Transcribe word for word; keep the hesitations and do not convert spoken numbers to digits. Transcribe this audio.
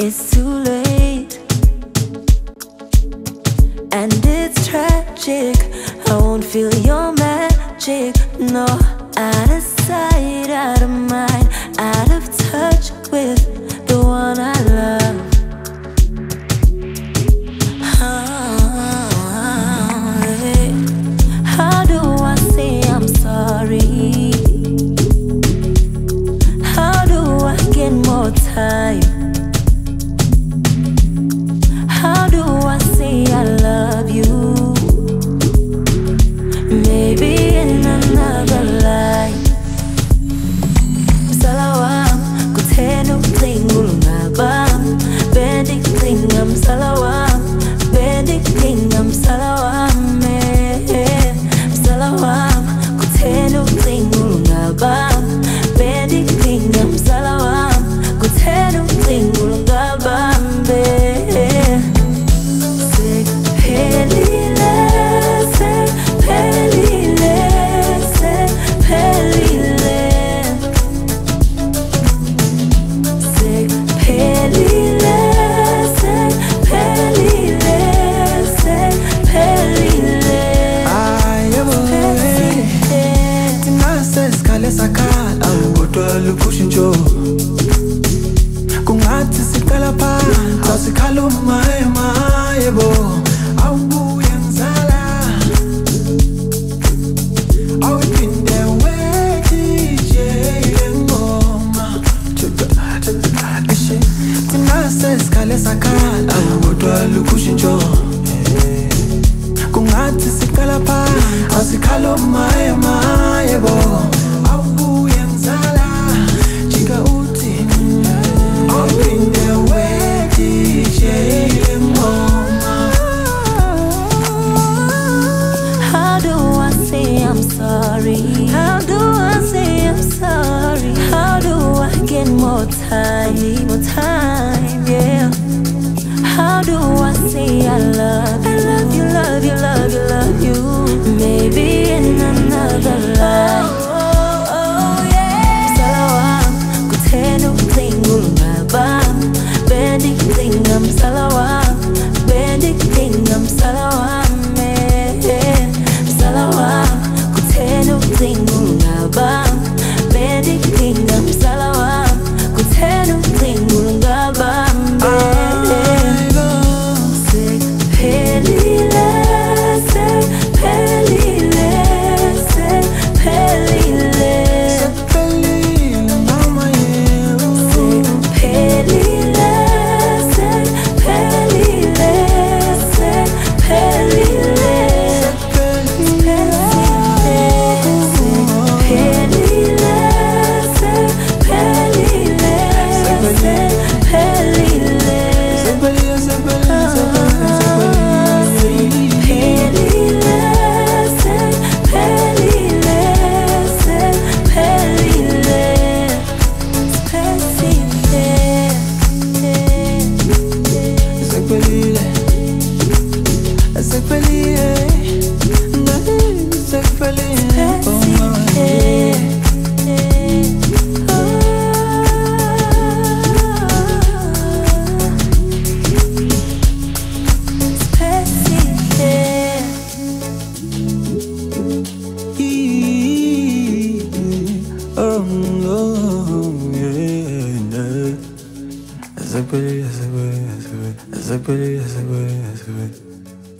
it's too late, and it's tragic. I won't feel your magic, no. Out of sight, out of mind, out of touch with the one I love. How do I say I'm sorry? How do I get more time? How do I say I love you? Maybe in another life. Salawam, kutenu klingul ngabam, bendik klingam salawam, bendik klingam salawam, eh. Salawam, kutenu klingul ngabam, bendik klingam salawam, kutenu klingul ngabam, eh. Sek pelile, sek pelile, sek pelile, sek pelile, sek pelile, sek pelile. Ay, boy, tinase skale sakala, kodwa lukushinjo. Kungathi sikala phansi, asikhala umayema, yebo. Awubuye ngizala, awuphinde wedije ngoma. Tinase skale sakala, kodwa lukushinjo. Kungathi sikala phansi, asikhala umayema, yebo. Awubuye ngizala, jika uthi awuphinde wedije ngoma. How do I say I'm sorry? How do I say I'm sorry? How do I get more time? Need more time, yeah. How do I say I love you? I love you, love you, love you, love you. Maybe in another life. Oh, oh, yeah. Salawam, kutenu klingul ngabam, bendik klingam salawam, bendik klingam salawam, eh. Salawam, kutenu klingul ngabam, bendik klingam salawam, kutenu klingul ngabam, eh. Sek pelile, sek pelile, sek pelile, Sek pelile, mama, yebo. sek pelile, sek pelile, sek pelile, Sek pelile, sek pelile, sek pelile, sek pelile. sek pelile, sek pelile, sek pelile. Exactly, exactly, exactly, exactly, exactly.